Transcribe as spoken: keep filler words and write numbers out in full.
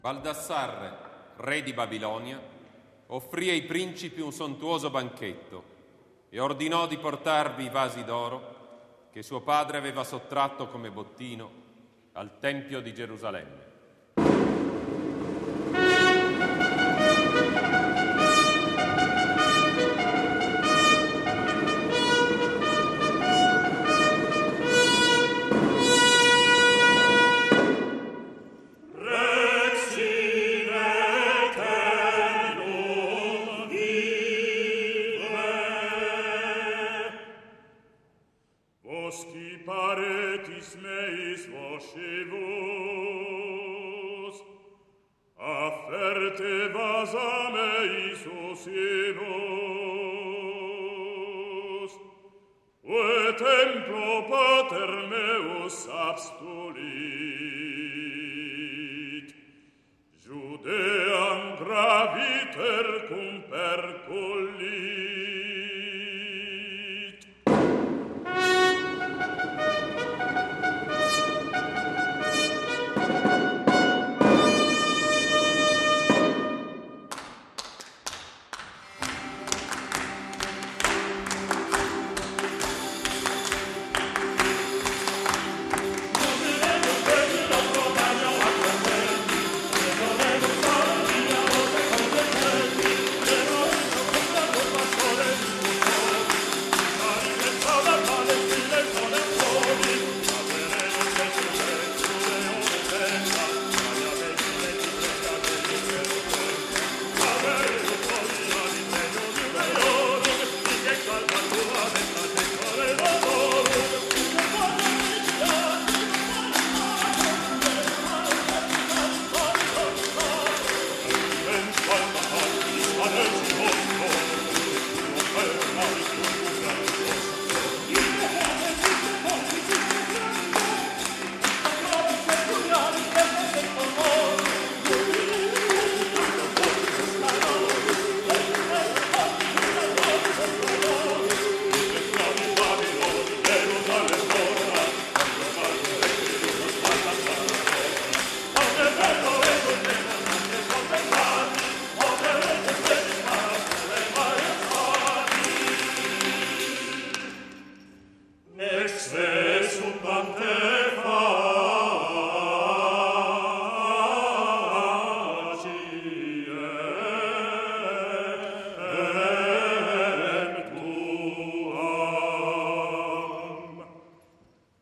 Baldassarre, re di Babilonia, offrì ai principi un sontuoso banchetto e ordinò di portarvi i vasi d'oro che suo padre aveva sottratto come bottino al Tempio di Gerusalemme. Judeam graviter cum perculi